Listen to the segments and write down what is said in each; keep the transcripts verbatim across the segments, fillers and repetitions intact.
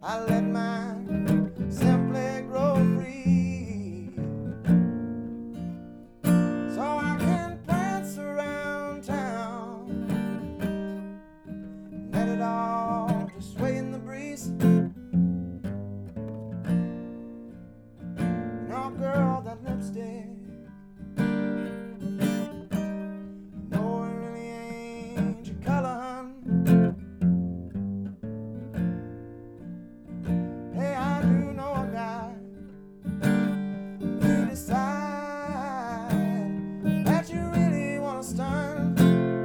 I let mine simply grow free, so I can prance around town, let it all just sway in the breeze. And oh girl, that lipstick, no, it really ain't your color, hun. Hey, I do know a guy who decide that you really wanna stun.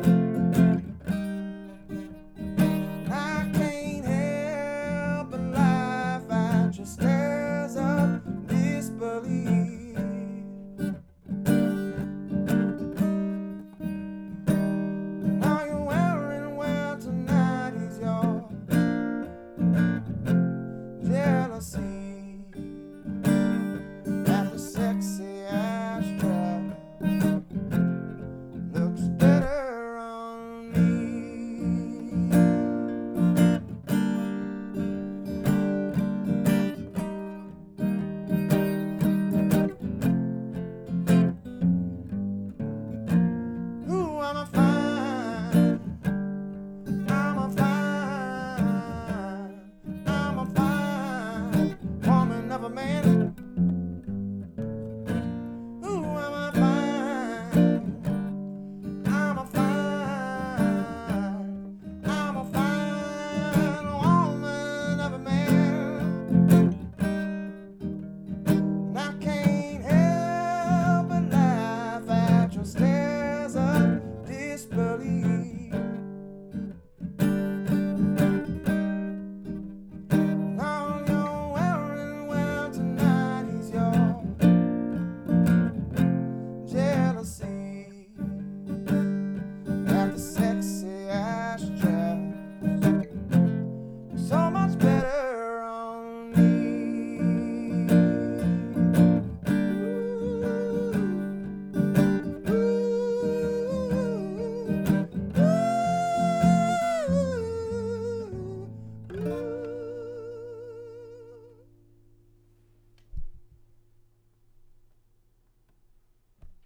I can't help but laugh at your stares of disbelief. Now you're wearing well tonight is your jealousy that the sexy abstract looks better on me. Ooh, I'm a fine, I'm a fine, I'm a fine woman of a man.